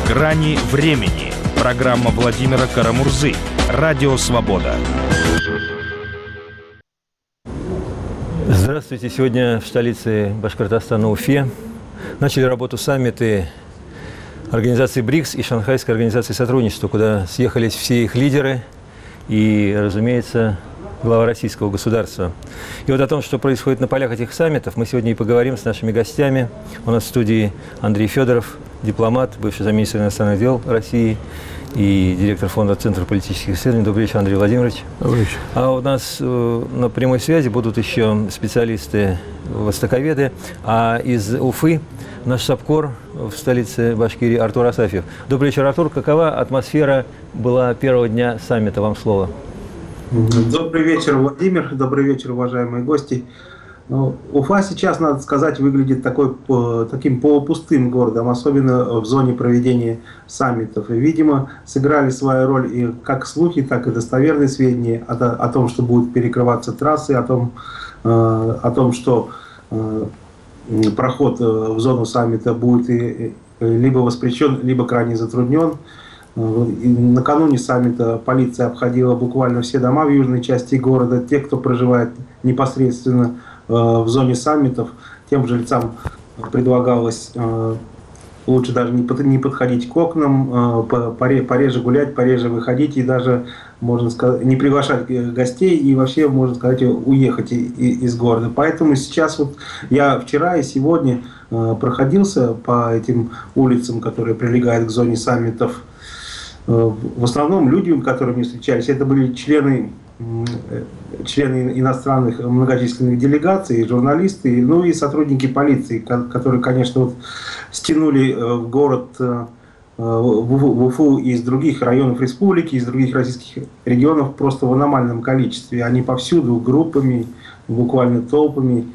«Грани времени». Программа Владимира Карамурзы. Радио «Свобода». Здравствуйте. Сегодня в столице Башкортостана, Уфе, начали работу саммиты организации БРИКС и Шанхайской организации сотрудничества, куда съехались все их лидеры и, разумеется, глава российского государства. И вот о том, что происходит на полях этих саммитов, мы сегодня и поговорим с нашими гостями. У нас в студии Андрей Федоров, дипломат, бывший замминистра иностранных дел России и директор фонда Центра политических исследований. Добрый вечер, Андрей Владимирович. Добрый вечер. А у нас на прямой связи будут еще специалисты, востоковеды, а из Уфы наш САПКОР в столице Башкирии Артур Асафьев. Добрый вечер, Артур. Какова атмосфера была первого дня саммита? Вам слово. Добрый вечер, Владимир. Добрый вечер, уважаемые гости. Уфа сейчас, надо сказать, выглядит таким полупустым городом, особенно в зоне проведения саммитов. И, видимо, сыграли свою роль и как слухи, так и достоверные сведения о том, что будут перекрываться трассы, о том, что проход в зону саммита будет либо воспрещен, либо крайне затруднен. Накануне саммита полиция обходила буквально все дома в южной части города. Те, кто проживает непосредственно в зоне саммитов, тем жильцам предлагалось лучше даже не подходить к окнам, пореже гулять, пореже выходить и даже, можно сказать, не приглашать гостей и вообще, можно сказать, уехать из города. Поэтому сейчас вот я вчера и сегодня проходился по этим улицам, которые прилегают к зоне саммитов. В основном люди, которые мне встречались, это были члены иностранных многочисленных делегаций, журналисты, ну и сотрудники полиции, которые, конечно, вот стянули в город, в Уфу из других районов республики, из других российских регионов просто в аномальном количестве. Они повсюду, группами, буквально толпами.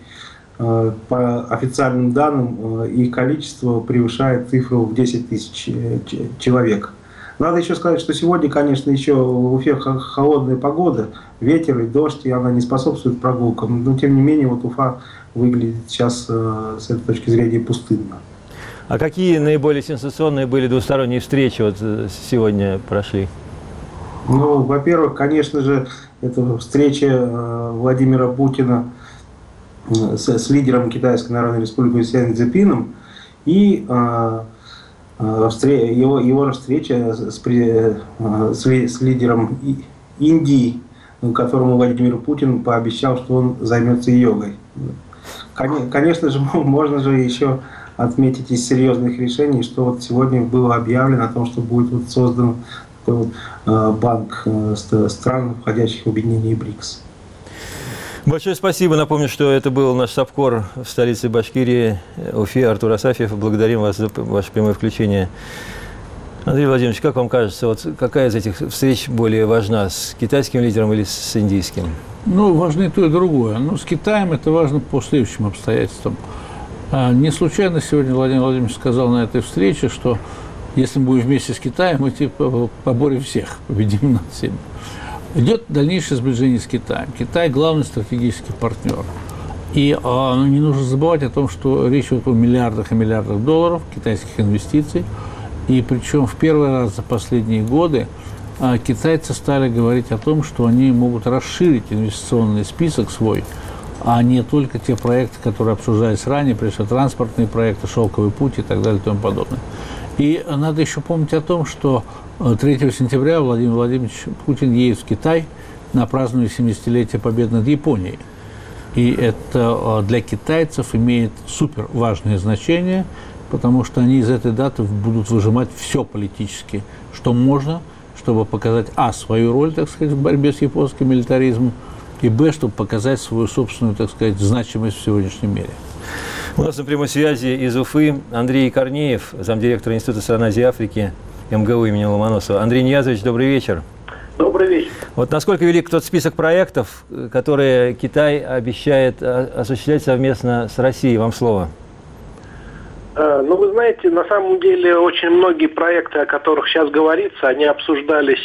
По официальным данным, их количество превышает цифру в 10 тысяч человек. Надо еще сказать, что сегодня, конечно, еще в Уфе холодная погода, ветер и дождь, и она не способствует прогулкам. Но, тем не менее, вот Уфа выглядит сейчас с этой точки зрения пустынно. А какие наиболее сенсационные были двусторонние встречи вот сегодня прошли? Ну, во-первых, конечно же, это встреча Владимира Путина с лидером Китайской Народной Республики Си Цзиньпином и его встреча с лидером Индии, которому Владимир Путин пообещал, что он займется йогой. Конечно же, можно же еще отметить из серьезных решений, что вот сегодня было объявлено о том, что будет вот создан такой вот банк стран, входящих в объединение БРИКС. Большое спасибо. Напомню, что это был наш САПКОР в столице Башкирии, Уфе, Артур Асафьев. Благодарим вас за ваше прямое включение. Андрей Владимирович, как вам кажется, вот какая из этих встреч более важна, с китайским лидером или с индийским? Ну, важно и то, и другое. Но с Китаем это важно по следующим обстоятельствам. Не случайно сегодня Владимир Владимирович сказал на этой встрече, что если мы будем вместе с Китаем, мы типа поборем всех, победим над всеми. Идет дальнейшее сближение с Китаем. Китай – главный стратегический партнер. И не нужно забывать о том, что речь идет о миллиардах и миллиардах долларов китайских инвестиций. И причем в первый раз за последние годы китайцы стали говорить о том, что они могут расширить инвестиционный список свой, а не только те проекты, которые обсуждались ранее, прежде всего транспортные проекты, шелковый путь и так далее и тому подобное. И надо еще помнить о том, что 3 сентября Владимир Владимирович Путин едет в Китай на празднование 70-летия победы над Японией. И это для китайцев имеет супер важное значение, потому что они из этой даты будут выжимать все политически, что можно, чтобы показать, свою роль, так сказать, в борьбе с японским милитаризмом, и, чтобы показать свою собственную, так сказать, значимость в сегодняшнем мире. У нас на прямой связи из Уфы Андрей Корнеев, замдиректора Института стран Азии и Африки МГУ имени Ломоносова. Андрей Ниязович, добрый вечер. Добрый вечер. Вот насколько велик тот список проектов, которые Китай обещает осуществлять совместно с Россией? Вам слово. Ну, вы знаете, на самом деле очень многие проекты, о которых сейчас говорится, они обсуждались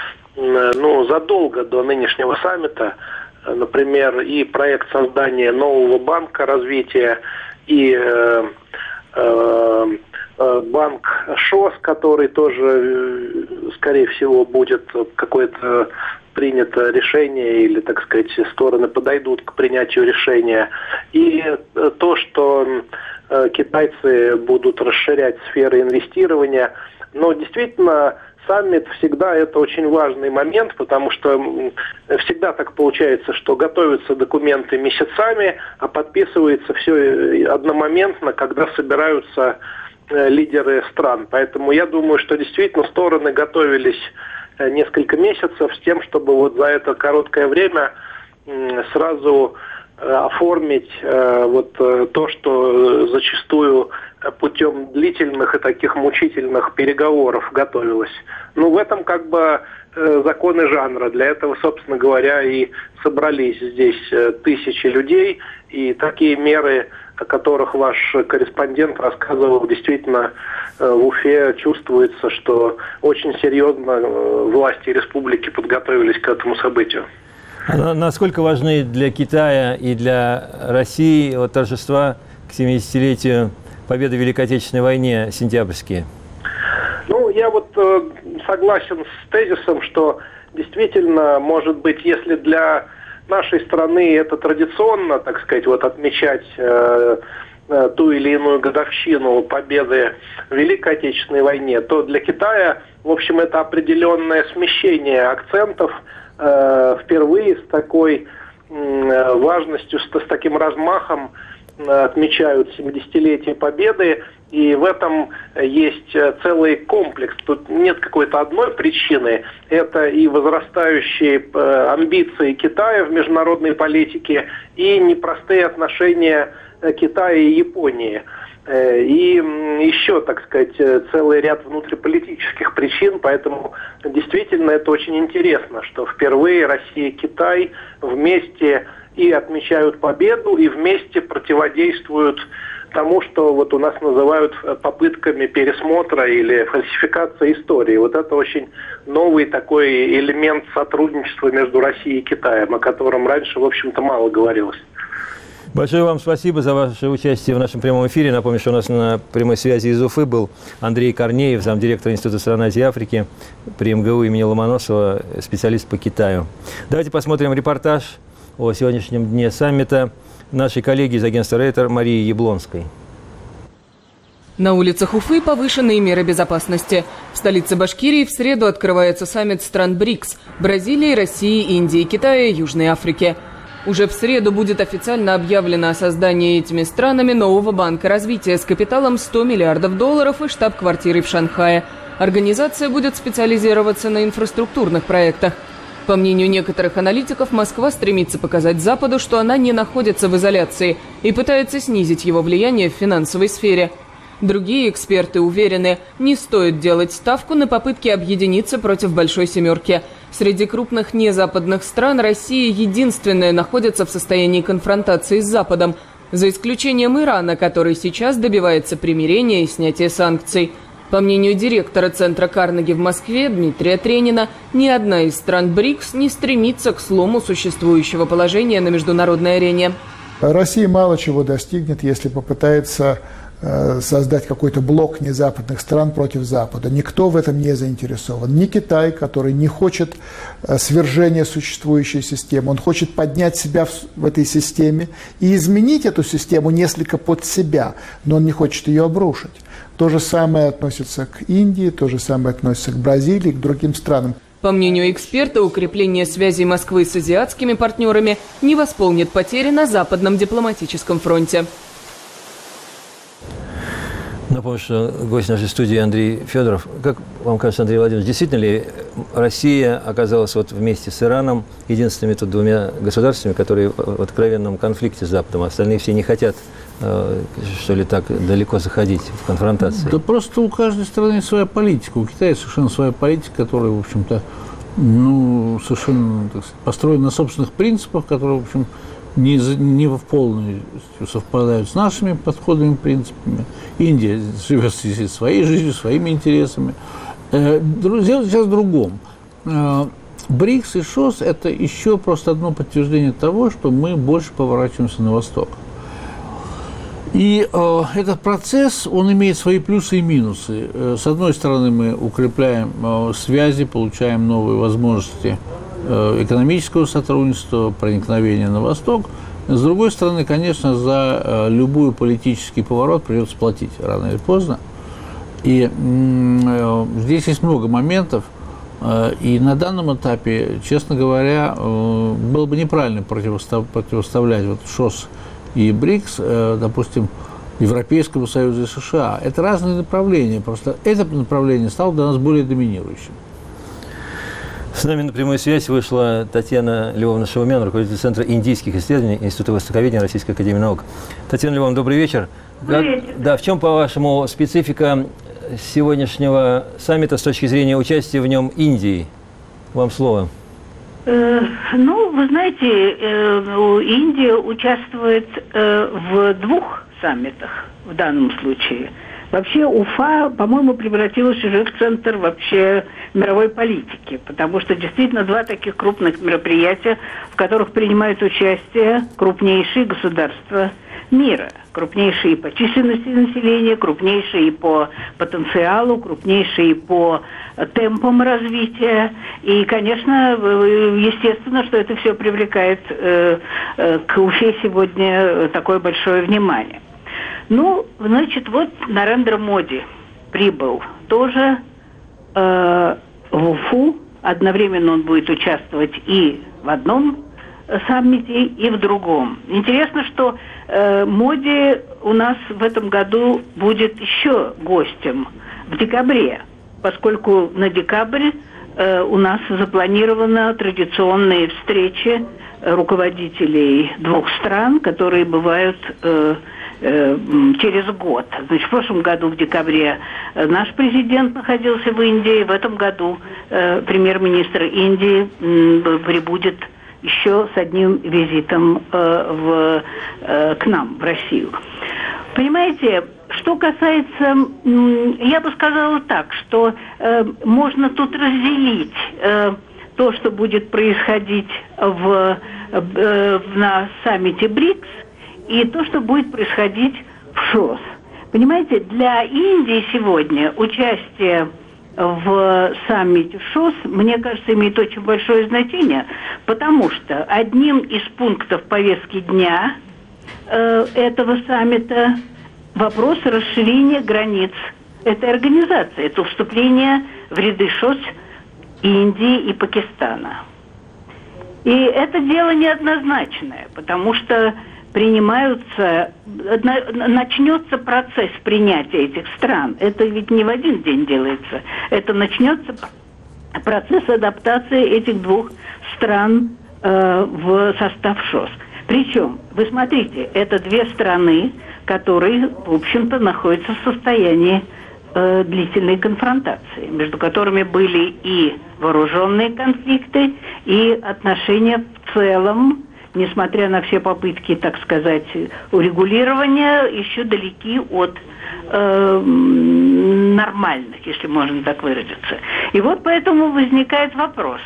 задолго до нынешнего саммита. Например, и проект создания нового банка развития, и банк ШОС, который тоже, скорее всего, будет какое-то принято решение или, так сказать, стороны подойдут к принятию решения. И то, что китайцы будут расширять сферы инвестирования. Но действительно, саммит всегда это очень важный момент, потому что всегда так получается, что готовятся документы месяцами, а подписывается все одномоментно, когда собираются лидеры стран. Поэтому я думаю, что действительно стороны готовились несколько месяцев с тем, чтобы вот за это короткое время сразу оформить вот то, что зачастую путем длительных и таких мучительных переговоров готовилось. Ну, в этом как бы законы жанра. Для этого, собственно говоря, и собрались здесь тысячи людей. И такие меры, о которых ваш корреспондент рассказывал, действительно в Уфе чувствуется, что очень серьезно власти республики подготовились к этому событию. А насколько важны для Китая и для России вот торжества к 70-летию победы в Великой Отечественной войне сентябрьские? Ну, я вот согласен с тезисом, что действительно, может быть, если для нашей страны это традиционно, так сказать, вот отмечать ту или иную годовщину победы в Великой Отечественной войне, то для Китая, в общем, это определенное смещение акцентов. Впервые с такой важностью, с таким размахом отмечают 70-летие Победы, и в этом есть целый комплекс. Тут нет какой-то одной причины. Это и возрастающие амбиции Китая в международной политике, и непростые отношения Китая и Японии. И еще, так сказать, целый ряд внутриполитических причин, поэтому действительно это очень интересно, что впервые Россия и Китай вместе и отмечают победу, и вместе противодействуют тому, что вот у нас называют попытками пересмотра или фальсификации истории. Вот это очень новый такой элемент сотрудничества между Россией и Китаем, о котором раньше, в общем-то, мало говорилось. Большое вам спасибо за ваше участие в нашем прямом эфире. Напомню, что у нас на прямой связи из Уфы был Андрей Корнеев, замдиректора Института стран Азии и Африки при МГУ имени Ломоносова, специалист по Китаю. Давайте посмотрим репортаж о сегодняшнем дне саммита нашей коллеги из агентства Рейтер Марии Яблонской. На улицах Уфы повышенные меры безопасности. В столице Башкирии в среду открывается саммит стран БРИКС – Бразилии, России, Индии, Китая и Южной Африки. Уже в среду будет официально объявлено о создании этими странами нового банка развития с капиталом $100 миллиардов и штаб-квартирой в Шанхае. Организация будет специализироваться на инфраструктурных проектах. По мнению некоторых аналитиков, Москва стремится показать Западу, что она не находится в изоляции и пытается снизить его влияние в финансовой сфере. Другие эксперты уверены, не стоит делать ставку на попытки объединиться против Большой Семерки. Среди крупных незападных стран Россия единственная находится в состоянии конфронтации с Западом, за исключением Ирана, который сейчас добивается примирения и снятия санкций. По мнению директора Центра Карнеги в Москве Дмитрия Тренина, ни одна из стран БРИКС не стремится к слому существующего положения на международной арене. Россия мало чего достигнет, если попытается создать какой-то блок незападных стран против Запада. Никто в этом не заинтересован. Ни Китай, который не хочет свержения существующей системы, он хочет поднять себя в этой системе и изменить эту систему несколько под себя, но он не хочет ее обрушить. То же самое относится к Индии, то же самое относится к Бразилии, к другим странам. По мнению эксперта, укрепление связей Москвы с азиатскими партнерами не восполнит потери на западном дипломатическом фронте. Напомню, что гость нашей студии Андрей Федоров. Как вам кажется, Андрей Владимирович, действительно ли Россия оказалась вот вместе с Ираном единственными тут двумя государствами, которые в откровенном конфликте с Западом, а остальные все не хотят, что ли, так далеко заходить в конфронтации? Да просто у каждой страны своя политика. У Китая совершенно своя политика, которая, в общем-то, совершенно, так сказать, построена на собственных принципах, которые, в общем, не в полностью совпадают с нашими подходами, принципами. Индия живет своей жизнью, своими интересами. Дело сейчас в другом. БРИКС и ШОС – это еще просто одно подтверждение того, что мы больше поворачиваемся на восток. И этот процесс, он имеет свои плюсы и минусы. С одной стороны, мы укрепляем связи, получаем новые возможности экономического сотрудничества, проникновения на восток. С другой стороны, конечно, за любой политический поворот придется платить рано или поздно. И здесь есть много моментов. И на данном этапе, честно говоря, было бы неправильно противоставлять вот ШОС и БРИКС, допустим, Европейскому Союзу и США. Это разные направления, просто это направление стало для нас более доминирующим. С нами на прямую связь вышла Татьяна Львовна Шаумян, руководитель Центра индийских исследований Института Востоковедения Российской академии наук. Татьяна Львовна, добрый вечер. Добрый вечер. Да, в чем, по-вашему, специфика сегодняшнего саммита с точки зрения участия в нем Индии? Вам слово. Ну, вы знаете, Индия участвует в двух саммитах в данном случае. Вообще Уфа, по-моему, превратилась уже в центр вообще мировой политики, потому что действительно два таких крупных мероприятия, в которых принимают участие крупнейшие государства мира. Крупнейшие по численности населения, крупнейшие по потенциалу, крупнейшие по темпам развития. И, конечно, естественно, что это все привлекает к Уфе сегодня такое большое внимание. Ну, значит, вот Нарендра Моди прибыл тоже в Уфу. Одновременно он будет участвовать и в одном саммите, и в другом. Интересно, что Моди у нас в этом году будет еще гостем в декабре, поскольку на декабрь у нас запланированы традиционные встречи руководителей двух стран, которые бывают через год. Значит, в прошлом году в декабре наш президент находился в Индии, в этом году премьер-министр Индии прибудет еще с одним визитом к нам, в Россию. Понимаете, что касается, я бы сказала так, что можно тут разделить то, что будет происходить на саммите БРИКС, и то, что будет происходить в ШОС. Понимаете, для Индии сегодня участие в саммите ШОС, мне кажется, имеет очень большое значение, потому что одним из пунктов повестки дня этого саммита вопрос расширения границ этой организации. Это вступление в ряды ШОС Индии и Пакистана. И это дело неоднозначное, потому что начнется процесс принятия этих стран. Это ведь не в один день делается. Это начнется процесс адаптации этих двух стран в состав ШОС. Причем, вы смотрите, это две страны, которые, в общем-то, находятся в состоянии длительной конфронтации, между которыми были и вооруженные конфликты, и отношения в целом, несмотря на все попытки, так сказать, урегулирования, еще далеки от нормальных, если можно так выразиться. И вот поэтому возникает вопрос,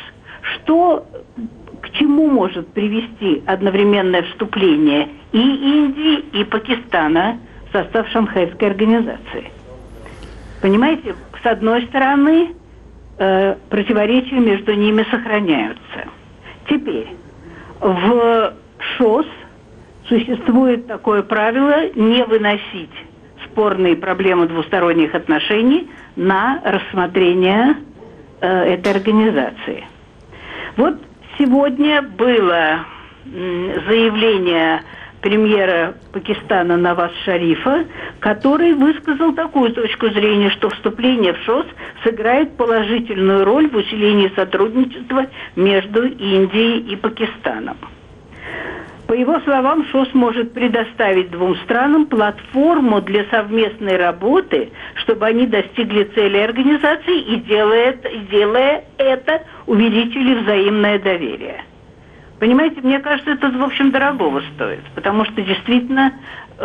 к чему может привести одновременное вступление и Индии, и Пакистана в состав Шанхайской организации. Понимаете, с одной стороны, противоречия между ними сохраняются. Теперь, в ШОС существует такое правило не выносить спорные проблемы двусторонних отношений на рассмотрение этой организации. Вот сегодня было заявление премьера Пакистана Наваз Шарифа, который высказал такую точку зрения, что вступление в ШОС сыграет положительную роль в усилении сотрудничества между Индией и Пакистаном. По его словам, ШОС может предоставить двум странам платформу для совместной работы, чтобы они достигли цели организации и, делая это, увеличили взаимное доверие. Понимаете, мне кажется, это, в общем, дорогого стоит, потому что действительно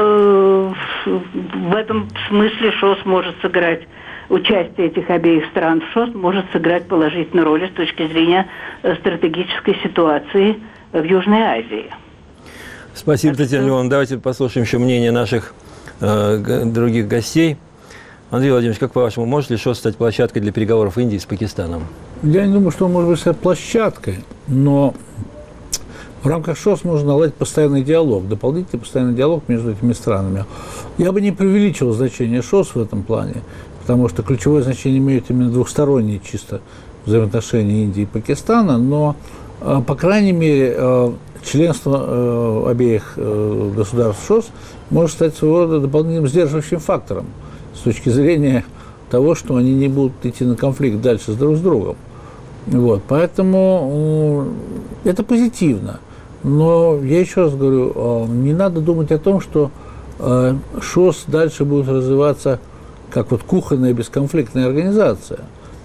в этом смысле ШОС может сыграть, участие этих обеих стран в ШОС может сыграть положительную роль с точки зрения стратегической ситуации в Южной Азии. Спасибо, Татьяна Львовна. Давайте послушаем еще мнение наших других гостей. Андрей Владимирович, как по-вашему, может ли ШОС стать площадкой для переговоров Индии с Пакистаном? Я не думаю, что он может быть стать площадкой, но в рамках ШОС нужно наладить постоянный диалог, дополнительный постоянный диалог между этими странами. Я бы не преувеличивал значение ШОС в этом плане, потому что ключевое значение имеют именно двухсторонние чисто взаимоотношения Индии и Пакистана, но, по крайней мере, членство обеих государств ШОС может стать своего рода дополнительным сдерживающим фактором с точки зрения того, что они не будут идти на конфликт дальше друг с другом. Вот, поэтому это позитивно. Но я еще раз говорю, не надо думать о том, что ШОС дальше будет развиваться как вот кухонная бесконфликтная организация.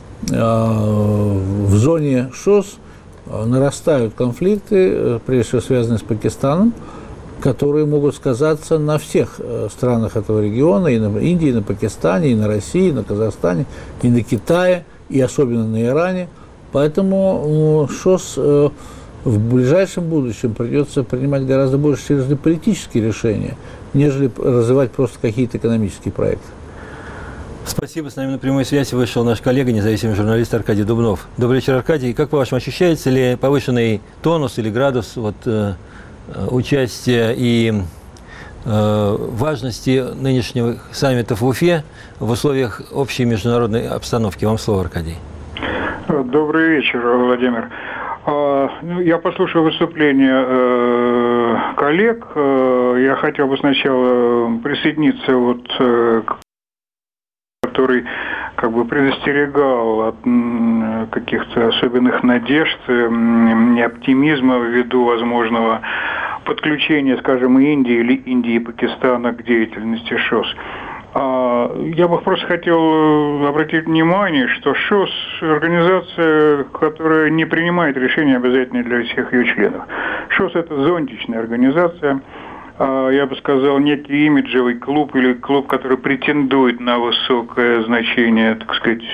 В зоне ШОС нарастают конфликты, прежде всего связанные с Пакистаном, которые могут сказаться на всех странах этого региона, и на Индии, и на Пакистане, и на России, и на Казахстане, и на Китае, и особенно на Иране. Поэтому ШОС в ближайшем будущем придется принимать гораздо больше серьезные политические решения, нежели развивать просто какие-то экономические проекты. Спасибо. С нами на прямой связи вышел наш коллега, независимый журналист Аркадий Дубнов. Добрый вечер, Аркадий. Как по-вашему, ощущается ли повышенный тонус или градус участия и важности нынешних саммитов в Уфе в условиях общей международной обстановки? Вам слово, Аркадий. Добрый вечер, Владимир. Я послушал выступление коллег. Я хотел бы сначала присоединиться к который как бы предостерегал от каких-то особенных надежд, оптимизма ввиду возможного подключения, скажем, Индии или Индии и Пакистана к деятельности ШОС. Я бы просто хотел обратить внимание, что ШОС – организация, которая не принимает решения обязательно для всех ее членов. ШОС – это зонтичная организация. Я бы сказал, некий имиджевый клуб или клуб, который претендует на высокое значение, так сказать,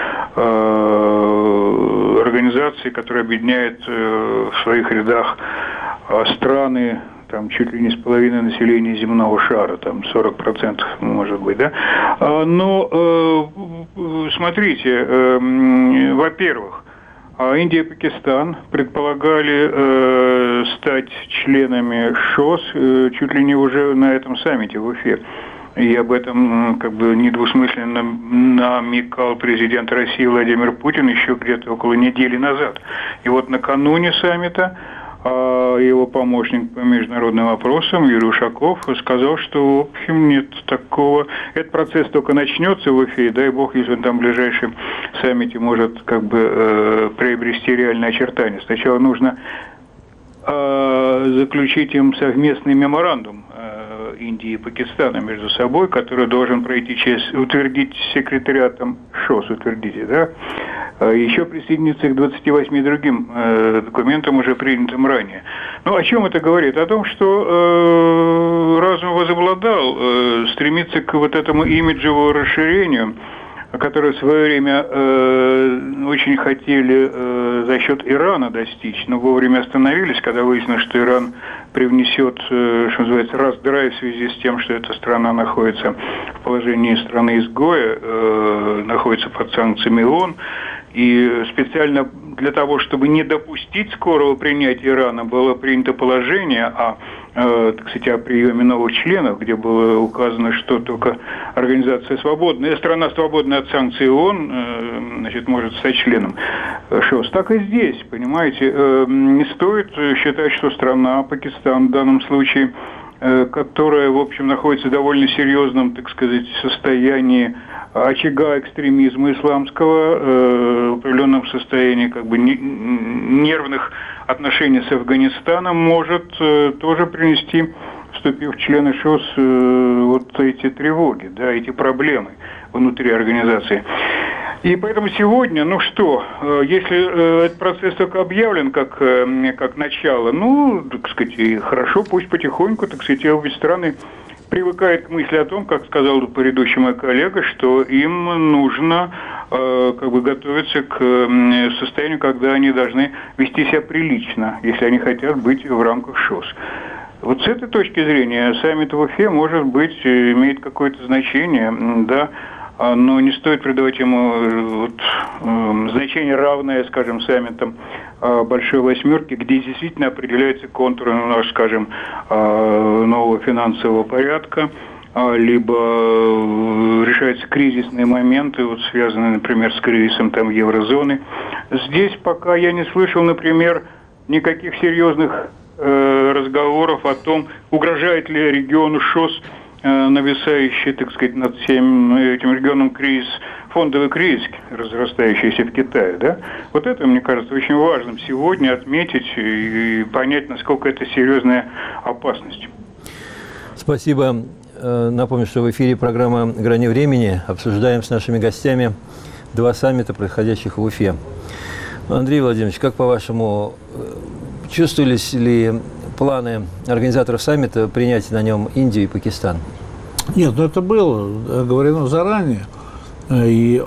организации, которая объединяет в своих рядах страны, там чуть ли не с половиной населения земного шара, там 40% может быть, да. Но смотрите, во-первых, Индия и Пакистан предполагали стать членами ШОС чуть ли не уже на этом саммите в Уфе. И об этом как бы недвусмысленно намекал президент России Владимир Путин еще где-то около недели назад. И вот накануне саммита его помощник по международным вопросам Юрий Ушаков сказал, что, в общем, нет такого. Этот процесс только начнется в Уфе, и дай бог, если он там в ближайшем саммите может как бы приобрести реальные очертания. Сначала нужно заключить им совместный меморандум Индии и Пакистана между собой, который должен пройти утвердить секретариатом ШОС, да? Еще присоединиться к 28 другим документам, уже принятым ранее. Ну, о чем это говорит? О том, что разум возобладал, стремится к вот этому имиджевому расширению, которое в свое время очень хотели за счет Ирана достичь, но вовремя остановились, когда выяснилось, что Иран привнесет, что называется, раздрай в связи с тем, что эта страна находится в положении страны-изгоя, находится под санкциями ООН. И специально для того, чтобы не допустить скорого принятия Ирана, было принято положение так сказать, о приеме новых членов, где было указано, что только организация свободная, страна, свободная от санкций ООН, значит, может стать членом ШОС. Так и здесь, понимаете, не стоит считать, что страна, Пакистан в данном случае, которая, в общем, находится в довольно серьезном, так сказать, состоянии очага экстремизма исламского, в определенном состоянии как бы нервных отношений с Афганистаном, может тоже принести, вступив в члены ШОС, вот эти тревоги, да, эти проблемы внутри организации. И поэтому сегодня, если этот процесс только объявлен как начало, так сказать, хорошо, пусть потихоньку, так сказать, обе страны привыкают к мысли о том, как сказал предыдущий мой коллега, что им нужно как бы готовиться к состоянию, когда они должны вести себя прилично, если они хотят быть в рамках ШОС. Вот с этой точки зрения саммит в Уфе, может быть, имеет какое-то значение, да, но не стоит придавать ему значение равное, скажем, саммитам Большой Восьмерки, где действительно определяются контуры, скажем, нового финансового порядка, либо решаются кризисные моменты, вот связанные, например, с кризисом там еврозоны. Здесь пока я не слышал, например, никаких серьезных разговоров о том, угрожает ли региону ШОС нависающий, так сказать, над всем этим регионом кризис, фондовый кризис, разрастающийся в Китае, да? Вот это, мне кажется, очень важным сегодня отметить и понять, насколько это серьезная опасность. Спасибо. Напомню, что в эфире программа «Грани времени». Обсуждаем с нашими гостями два саммита, происходящих в Уфе. Андрей Владимирович, как по-вашему, чувствовались ли планы организаторов саммита принять на нем Индию и Пакистан? Нет, ну это было говорено заранее. И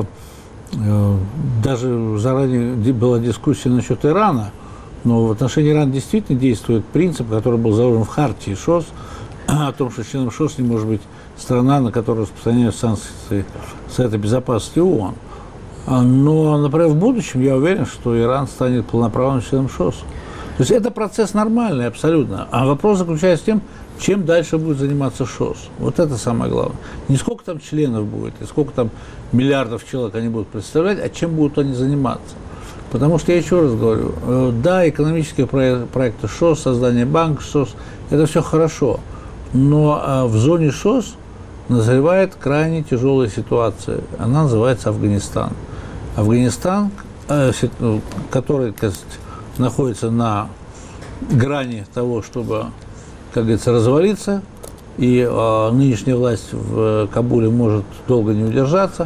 даже заранее была дискуссия насчет Ирана. Но в отношении Ирана действительно действует принцип, который был заложен в хартии ШОС, о том, что членом ШОС не может быть страна, на которую распространяются санкции Совета Безопасности ООН. Но, например, в будущем я уверен, что Иран станет полноправным членом ШОС. То есть это процесс нормальный абсолютно. А вопрос заключается в том, чем дальше будет заниматься ШОС. Вот это самое главное. Не сколько там членов будет, и сколько там миллиардов человек они будут представлять, а чем будут они заниматься. Потому что я еще раз говорю, да, экономические проекты ШОС, создание банка ШОС, это все хорошо. Но в зоне ШОС назревает крайне тяжелая ситуация. Она называется Афганистан. Афганистан, который, находится на грани того, чтобы, как говорится, развалиться, и нынешняя власть в Кабуле может долго не удержаться.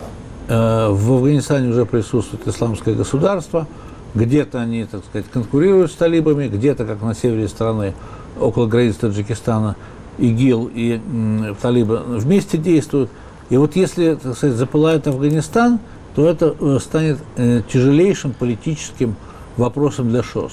В Афганистане уже присутствует исламское государство, где-то они, так сказать, конкурируют с талибами, где-то, как на севере страны, около границы Таджикистана, ИГИЛ и талибы вместе действуют. И вот если, так сказать, запылает Афганистан, то это станет тяжелейшим политическим вопросом для ШОС.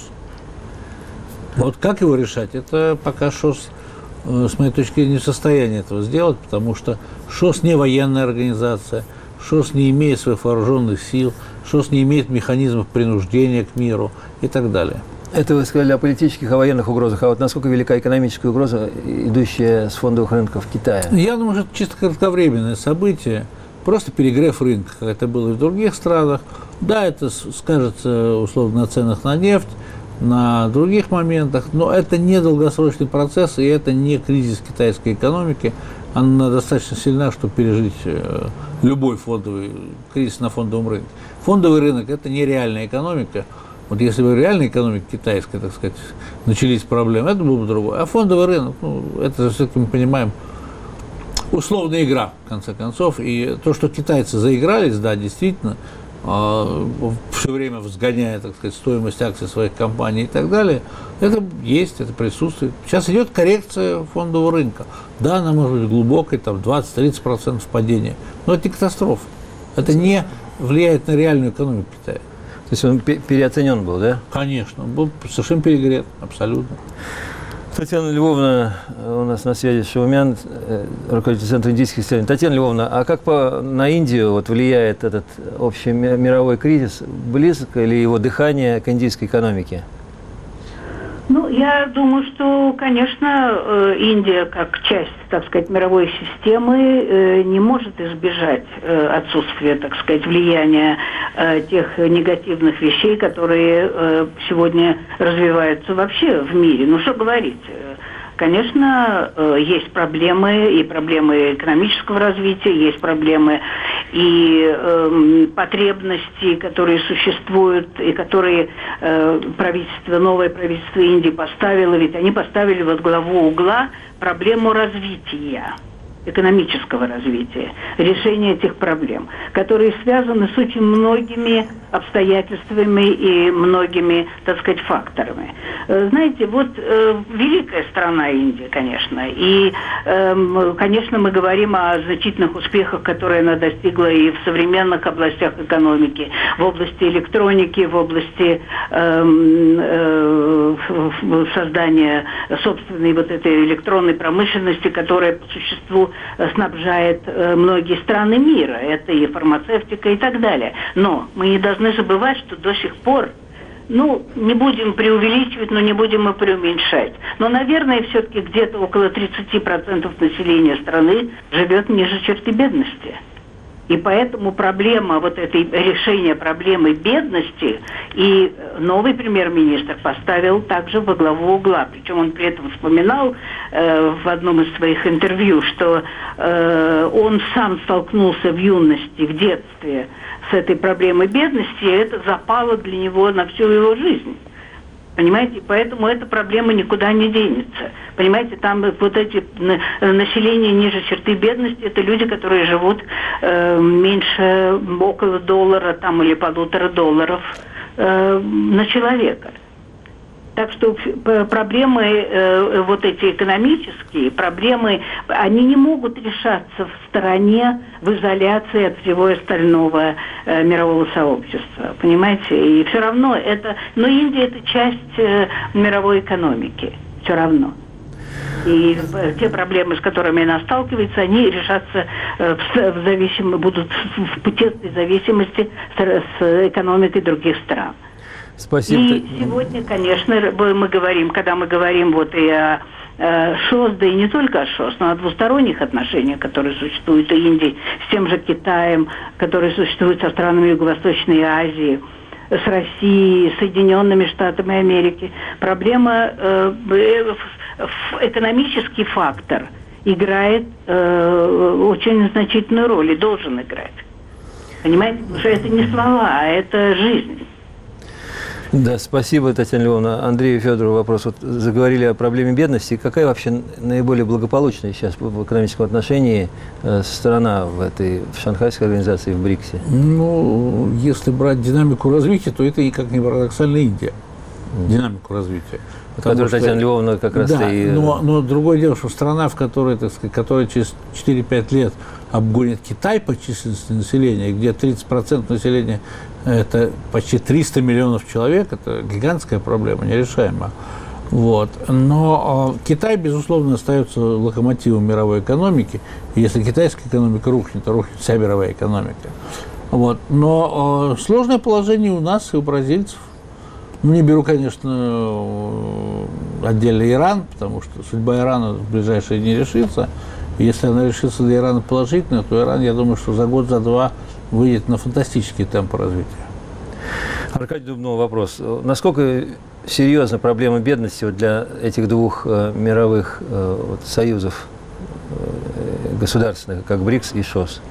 Вот как его решать, это пока ШОС, с моей точки зрения, не в состоянии этого сделать, потому что ШОС не военная организация, ШОС не имеет своих вооруженных сил, ШОС не имеет механизмов принуждения к миру и так далее. Это вы сказали о политических, о военных угрозах. А вот насколько велика экономическая угроза, идущая с фондовых рынков Китая? Я думаю, что это чисто кратковременное событие, просто перегрев рынка, как это было и в других странах. Да, это скажется, условно, на ценах на нефть, на других моментах, но это не долгосрочный процесс, и это не кризис китайской экономики. Она достаточно сильна, чтобы пережить любой фондовый кризис на фондовом рынке. Фондовый рынок – это не реальная экономика. Вот если бы реальная экономика китайская, так сказать, начались проблемы, это было бы другое. А фондовый рынок, это все-таки мы понимаем, условная игра, в конце концов. И то, что китайцы заигрались, да, действительно, все время взгоняя, так сказать, стоимость акций своих компаний и так далее, это есть, это присутствует. Сейчас идет коррекция фондового рынка. Да, она может быть глубокой, там 20-30% падения, но это не катастрофа. Это не влияет на реальную экономику Китая. То есть он переоценен был, да? Конечно, был совершенно перегрет, абсолютно. Татьяна Львовна у нас на связи, Шаумян, руководитель Центра индийских исследований. Татьяна Львовна, а как на Индию вот влияет этот общий мировой кризис? Близко ли его дыхание к индийской экономике? Ну, я думаю, что, конечно, Индия, как часть, так сказать, мировой системы, не может избежать отсутствия, так сказать, влияния тех негативных вещей, которые сегодня развиваются вообще в мире. Ну, что говорить? Конечно, есть проблемы, и проблемы экономического развития, есть проблемы и потребности, которые существуют, и которые новое правительство Индии поставило, ведь они поставили во главу угла проблему развития. экономического развития, решения этих проблем, которые связаны с очень многими обстоятельствами и многими, так сказать, факторами. Знаете, вот великая страна Индия, конечно, и, конечно, мы говорим о значительных успехах, которые она достигла и в современных областях экономики, в области электроники, в области создания собственной вот этой электронной промышленности, которая по существу снабжает многие страны мира. Это и фармацевтика и так далее. Но мы не должны забывать, что до сих пор, не будем преувеличивать, но не будем и преуменьшать. Но, наверное, все-таки где-то около 30% населения страны живет ниже черты бедности. И поэтому проблема решения проблемы бедности и новый премьер-министр поставил также во главу угла. Причем он при этом вспоминал в одном из своих интервью, что он сам столкнулся в юности, в детстве с этой проблемой бедности, и это запало для него на всю его жизнь. Понимаете, поэтому эта проблема никуда не денется. Понимаете, там вот эти население ниже черты бедности, это люди, которые живут меньше около $1 или $1,5 на человека. Так что проблемы эти экономические, проблемы, они не могут решаться в стороне, в изоляции от всего остального мирового сообщества. Понимаете? И все равно но Индия это часть мировой экономики. Все равно. И те проблемы, с которыми она сталкивается, они решатся будут в тесной зависимости с экономикой других стран. Спасибо. И сегодня, конечно, когда мы говорим и о ШОС, да и не только о ШОС, но о двусторонних отношениях, которые существуют у Индии с тем же Китаем, которые существуют со странами Юго-Восточной Азии, с Россией, Соединенными Штатами Америки. Проблема, экономический фактор играет очень значительную роль и должен играть. Понимаете? Потому что это не слова, а это жизнь. Да, спасибо, Татьяна Львовна. Андрею Федорову вопрос. Заговорили о проблеме бедности. Какая вообще наиболее благополучная сейчас в экономическом отношении страна в Шанхайской организации, в БРИКСе? Если брать динамику развития, то это, как ни парадоксально, Индия. Динамику развития. Которую Татьяна Львовна как раз и... но другое дело, что страна, в которой, которая через 4-5 лет обгонит Китай по численности населения, где 30% населения – это почти 300 миллионов человек, это гигантская проблема, нерешаемая. Но Китай, безусловно, остается локомотивом мировой экономики. И если китайская экономика рухнет, то рухнет вся мировая экономика. Но сложное положение у нас и у бразильцев. Не беру, конечно, отдельно Иран, потому что судьба Ирана в ближайшие дни решится. И если она решится для Ирана положительно, то Иран, я думаю, что за год, за два выйдет на фантастические темпы развития. Аркадий Дубнов, вопрос. Насколько серьезна проблема бедности для этих двух мировых союзов государственных, как БРИКС и ШОС?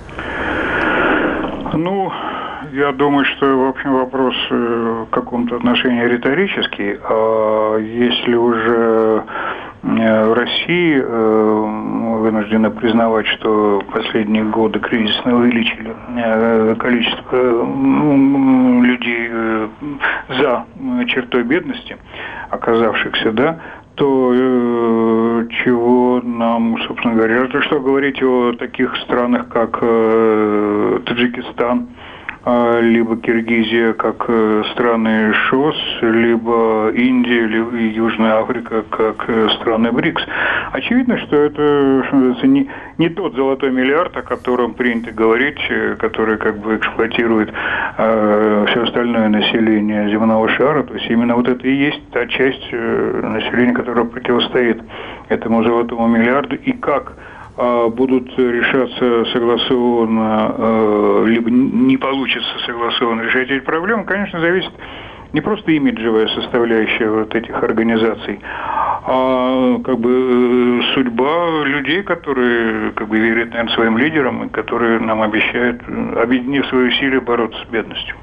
Я думаю, что, в общем, вопрос в каком-то отношении риторический. А если уже в России вынуждены признавать, что в последние годы кризисно увеличили количество людей за чертой бедности, оказавшихся, то чего нам, собственно говоря, что говорить о таких странах, как Таджикистан, либо Киргизия, как страны ШОС, либо Индия, либо Южная Африка, как страны БРИКС. Очевидно, что это, что называется, не тот золотой миллиард, о котором принято говорить, который эксплуатирует все остальное население земного шара. То есть именно это и есть та часть населения, которая противостоит этому золотому миллиарду, и как будут решаться согласованно, либо не получится согласованно решать эти проблемы, конечно, зависит не просто имиджевая составляющая этих организаций, а судьба людей, которые верят, наверное, своим лидерам, и которые нам обещают, объединив свои усилия, бороться с бедностью.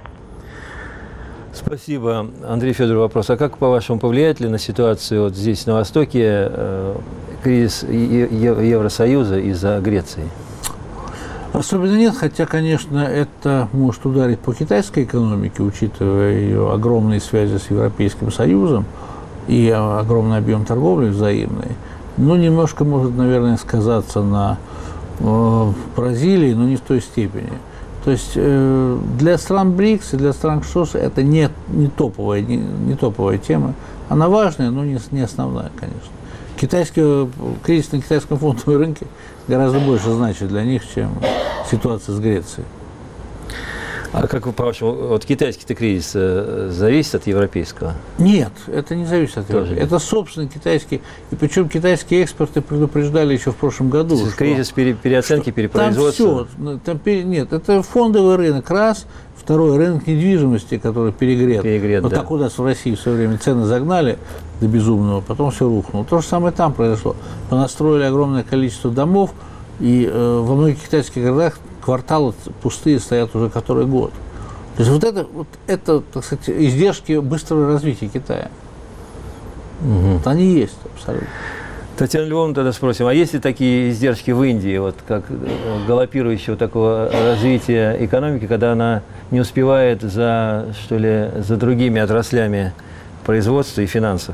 Спасибо. Андрей Федоров, вопрос. А как, по-вашему, повлияет ли на ситуацию здесь, на Востоке, кризис Евросоюза из-за Греции? Особенно нет, хотя, конечно, это может ударить по китайской экономике, учитывая ее огромные связи с Европейским Союзом и огромный объем торговли взаимной. Ну, немножко может, наверное, сказаться на Бразилии, но не в той степени. То есть для стран БРИКС и для стран ШОС это не топовая тема. Она важная, но не основная, конечно. Кризис на китайском фондовом рынке гораздо больше значит для них, чем ситуация с Грецией. А как вы, по-вашему, вот китайский-то кризис зависит от европейского? Нет, это не зависит от европейского. Это собственный китайский. И причем китайские экспорты предупреждали еще в прошлом году. Кризис переоценки, перепроизводства? Там все. Нет, это фондовый рынок, раз. Второй, рынок недвижимости, который перегрет. Вот как у нас в России в свое время цены загнали до безумного, потом все рухнуло. То же самое там произошло. Понастроили огромное количество домов, и во многих китайских городах кварталы пустые стоят уже который год. То есть вот это, так сказать, издержки быстрого развития Китая. Вот они есть абсолютно. Татьяна Львовна, тогда спросим, а есть ли такие издержки в Индии, вот как галопирующего такого развития экономики, когда она не успевает за другими отраслями производства и финансов?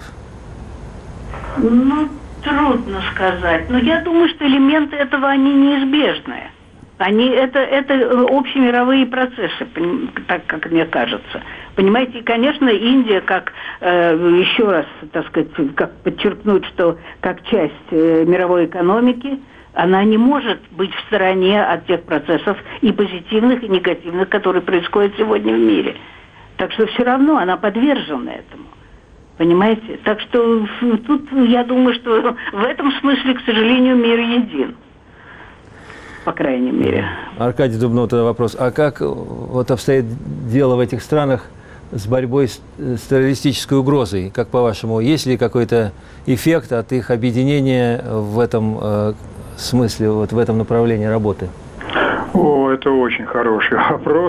Ну, трудно сказать. Но я думаю, что элементы этого, они неизбежные. Это общемировые процессы, так как мне кажется. Понимаете, и, конечно, Индия, как еще раз, так сказать, как подчеркнуть, что как часть мировой экономики, она не может быть в стороне от тех процессов и позитивных, и негативных, которые происходят сегодня в мире. Так что все равно она подвержена этому. Понимаете? Так что тут я думаю, что в этом смысле, к сожалению, мир един. По крайней мере. Аркадий Дубнов, тогда вопрос. А как вот обстоит дело в этих странах с борьбой с террористической угрозой? Как по-вашему, есть ли какой-то эффект от их объединения в этом смысле, вот в этом направлении работы? Это очень хороший вопрос.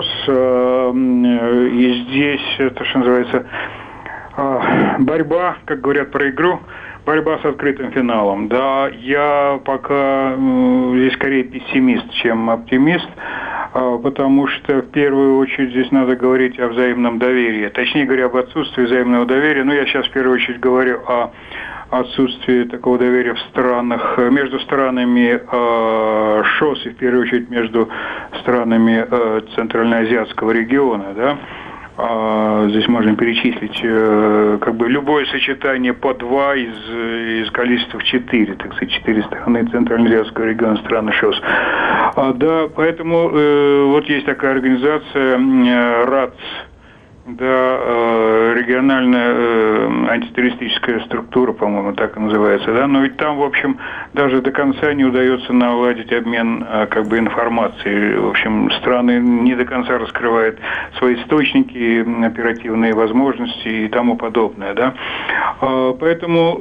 И здесь, это что называется, борьба, как говорят про игру, борьба с открытым финалом. Да, я пока здесь скорее пессимист, чем оптимист, потому что в первую очередь здесь надо говорить о взаимном доверии. Точнее говоря, об отсутствии взаимного доверия. Но я сейчас в первую очередь говорю о отсутствии такого доверия в странах, между странами ШОС и в первую очередь между странами Центральноазиатского региона, да. Здесь можно перечислить как бы любое сочетание по 2 из количества 4, так сказать, 4 страны Центральноазиатского региона, страны ШОС. Да, поэтому вот есть такая организация РАЦ, да, региональная антитеррористическая структура, по-моему, так и называется, да, но ведь там, в общем, даже до конца не удается наладить обмен как бы информацией. В общем, страны не до конца раскрывают свои источники, оперативные возможности и тому подобное, да. Поэтому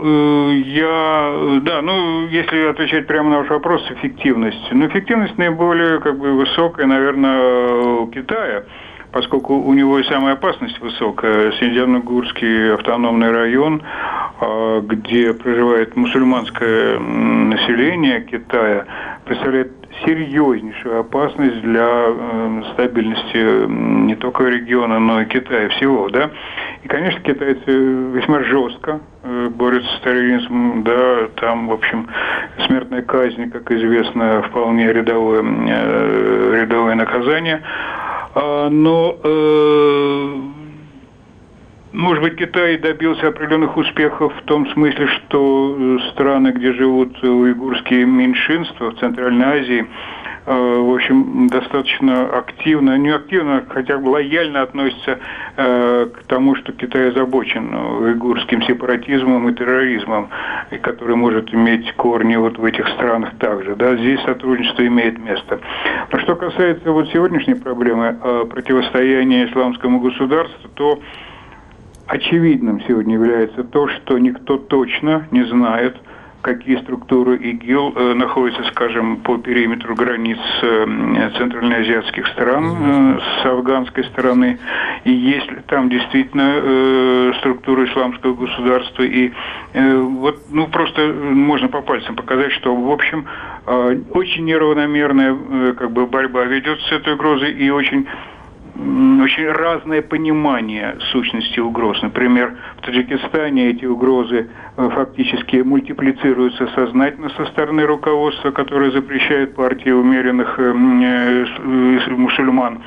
если отвечать прямо на ваш вопрос, эффективность. Ну, эффективность наиболее как бы высокая, наверное, у Китая, поскольку у него и самая опасность высокая. Синьцзян-Уйгурский автономный район, где проживает мусульманское население Китая, представляет серьезнейшую опасность для стабильности не только региона, но и Китая всего, да. И, конечно, китайцы весьма жестко борются с терроризмом, да, там, в общем, смертная казнь, как известно, вполне рядовое наказание. Но, может быть, Китай добился определенных успехов в том смысле, что страны, где живут уйгурские меньшинства в Центральной Азии, в общем, достаточно активно, не активно, хотя бы лояльно относятся к тому, что Китай озабочен уйгурским сепаратизмом и терроризмом, который может иметь корни вот в этих странах также. Да, здесь сотрудничество имеет место. Но что касается вот сегодняшней проблемы противостояния исламскому государству, то очевидным сегодня является то, что никто точно не знает, какие структуры ИГИЛ находятся, скажем, по периметру границ центральноазиатских стран с афганской стороны, и есть ли там действительно структуры исламского государства. И вот, ну, просто можно по пальцам показать, что, в общем, очень неравномерная как бы борьба ведется с этой угрозой, и очень разное понимание сущности угроз. Например, в Таджикистане эти угрозы фактически мультиплицируются сознательно со стороны руководства, которое запрещает партии умеренных мусульман,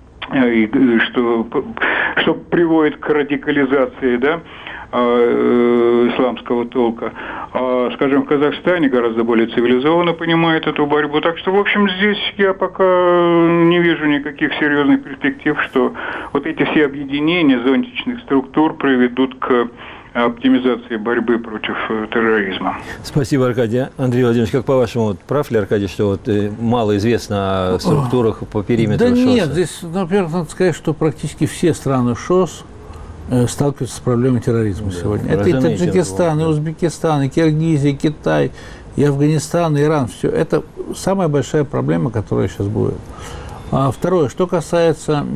что приводит к радикализации, да, исламского толка. А, скажем, в Казахстане гораздо более цивилизованно понимает эту борьбу. Так что, в общем, здесь я пока не вижу никаких серьезных перспектив, что вот эти все объединения зонтичных структур приведут к оптимизации борьбы против терроризма. Спасибо, Аркадий. Андрей Владимирович, как по-вашему, вот, прав ли Аркадий, что вот, мало известно о структурах по периметру ШОСа? Да нет, здесь, во-первых, надо сказать, что практически все страны ШОС сталкиваются с проблемой терроризма сегодня. Это и Таджикистан, и Узбекистан, и Киргизия, и Китай, и Афганистан, и Иран. Все. Это самая большая проблема, которая сейчас будет. Второе, что касается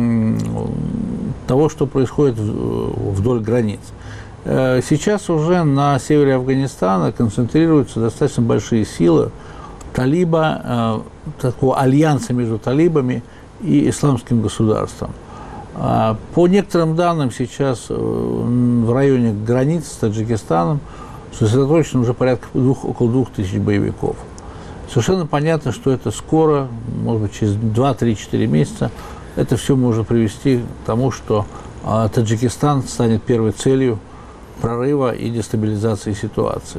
того, что происходит вдоль границ. Сейчас уже на севере Афганистана концентрируются достаточно большие силы талиба, такого альянса между талибами и исламским государством. По некоторым данным, сейчас в районе границ с Таджикистаном сосредоточено уже порядка около 2000 боевиков. Совершенно понятно, что это скоро, может быть, через 2-3-4 месяца, это все может привести к тому, что Таджикистан станет первой целью прорыва и дестабилизации ситуации.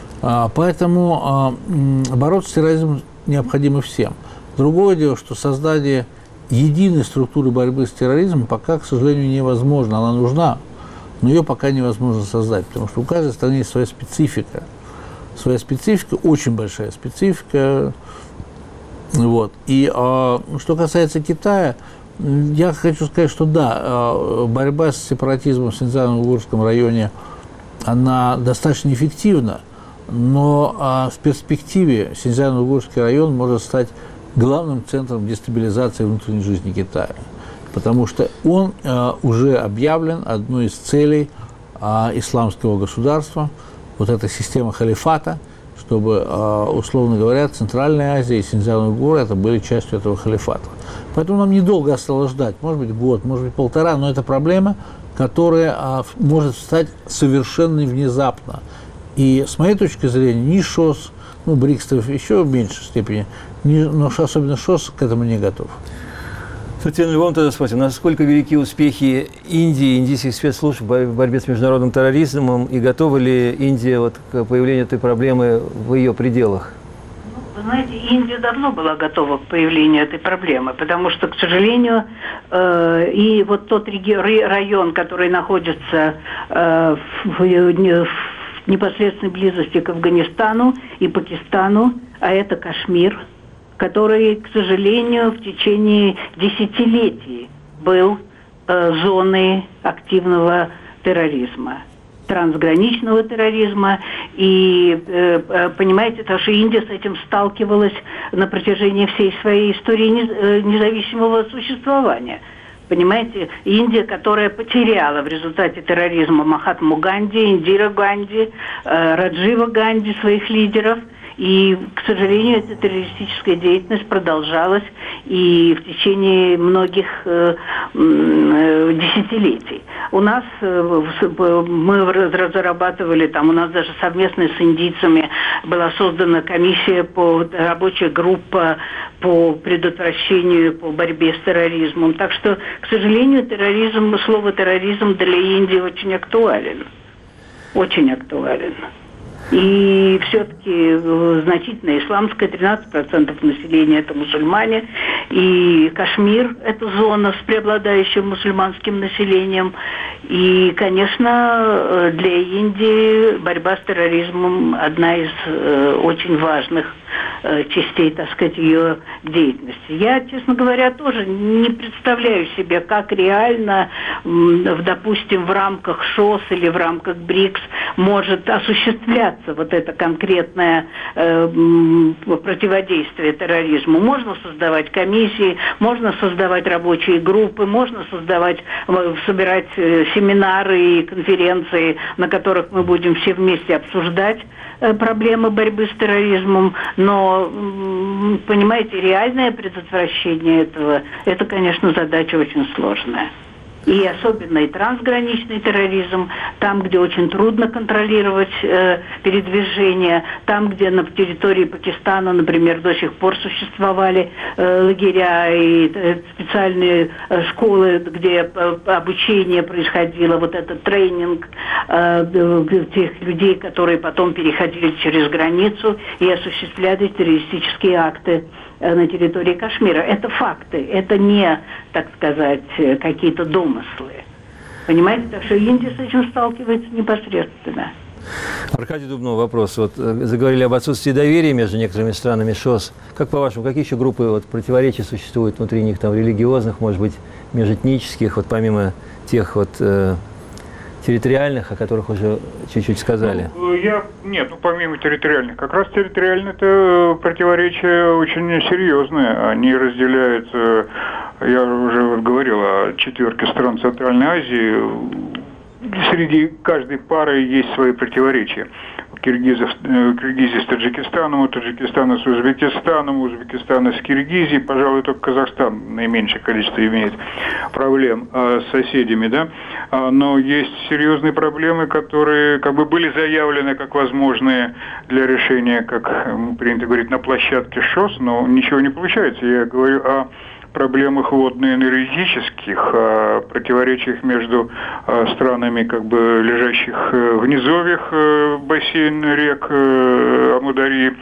Поэтому бороться с терроризмом необходимо всем. Другое дело, что создание единой структуры борьбы с терроризмом пока, к сожалению, невозможно. Она нужна, но ее пока невозможно создать, потому что у каждой страны есть своя специфика. Своя специфика, очень большая специфика. Вот. И что касается Китая, я хочу сказать, что да, борьба с сепаратизмом в Синьцзян-Уйгурском районе, она достаточно эффективна, но в перспективе Синьцзян-Уйгурский район может стать главным центром дестабилизации внутренней жизни Китая, потому что он уже объявлен одной из целей исламского государства, вот эта система халифата, чтобы, условно говоря, Центральная Азия и Синьцзян-Уйгур это были частью этого халифата. Поэтому нам недолго осталось ждать, может быть, год, может быть, полтора, но это проблема, которая может стать совершенно внезапно. И с моей точки зрения, ни ШОС, ну, БРИКС в еще меньшей степени, но особенно ШОС к этому не готов. Татьяна Львовна, тогда спросим, насколько велики успехи Индии, индийских спецслужб в борьбе с международным терроризмом, и готова ли Индия вот к появлению этой проблемы в ее пределах? Вы знаете, Индия давно была готова к появлению этой проблемы, потому что, к сожалению, и вот тот район, который находится в непосредственной близости к Афганистану и Пакистану, а это Кашмир, который, к сожалению, в течение десятилетий был зоной активного терроризма, трансграничного терроризма. И, понимаете, потому что Индия с этим сталкивалась на протяжении всей своей истории независимого существования. Понимаете, Индия, которая потеряла в результате терроризма Махатму Ганди, Индира Ганди, Раджива Ганди, своих лидеров. И, к сожалению, эта террористическая деятельность продолжалась и в течение многих десятилетий. У нас, мы разрабатывали, там у нас даже совместно с индийцами была создана комиссия, рабочая группа по предотвращению, по борьбе с терроризмом. Так что, к сожалению, слово терроризм для Индии очень актуален. Очень актуален. И все-таки значительно исламское, 13% населения это мусульмане, и Кашмир – это зона с преобладающим мусульманским населением. И, конечно, для Индии борьба с терроризмом одна из очень важных частей, так сказать, ее деятельности. Я, честно говоря, тоже не представляю себе, как реально, допустим, в рамках ШОС или в рамках БРИКС может осуществляться вот это конкретное противодействие терроризму. Можно создавать комиссии, можно создавать рабочие группы, можно собирать семинары и конференции, на которых мы будем все вместе обсуждать проблемы борьбы с терроризмом, но, понимаете, реальное предотвращение этого, это, конечно, задача очень сложная. И особенно и трансграничный терроризм, там, где очень трудно контролировать передвижение, там, где на территории Пакистана, например, до сих пор существовали лагеря и специальные школы, где обучение происходило, вот этот тренинг тех людей, которые потом переходили через границу и осуществляли террористические акты на территории Кашмира. Это факты, это не, так сказать, какие-то домыслы. Понимаете, так что Индия с этим сталкивается непосредственно. Аркадий Дубнов, вопрос. Вот заговорили об отсутствии доверия между некоторыми странами ШОС. Как по-вашему, какие еще группы противоречий существуют внутри них, там, религиозных, может быть, межэтнических, вот помимо тех вот территориальных, о которых уже чуть-чуть сказали? Помимо территориальных. Как раз территориальные это противоречия очень серьезные. Они разделяют, я уже говорил о 4 стран Центральной Азии. Среди каждой пары есть свои противоречия. Киргизия с Таджикистаном, у Таджикистана с Узбекистаном, у Узбекистана с Киргизией, пожалуй, только Казахстан наименьшее количество имеет проблем с соседями, да. Но есть серьезные проблемы, которые как бы были заявлены как возможные для решения, как принято говорить, на площадке ШОС, но ничего не получается. Я говорю о проблемах водно-энергетических, противоречиях между странами, как бы лежащих в низовьях бассейн рек Амударьи,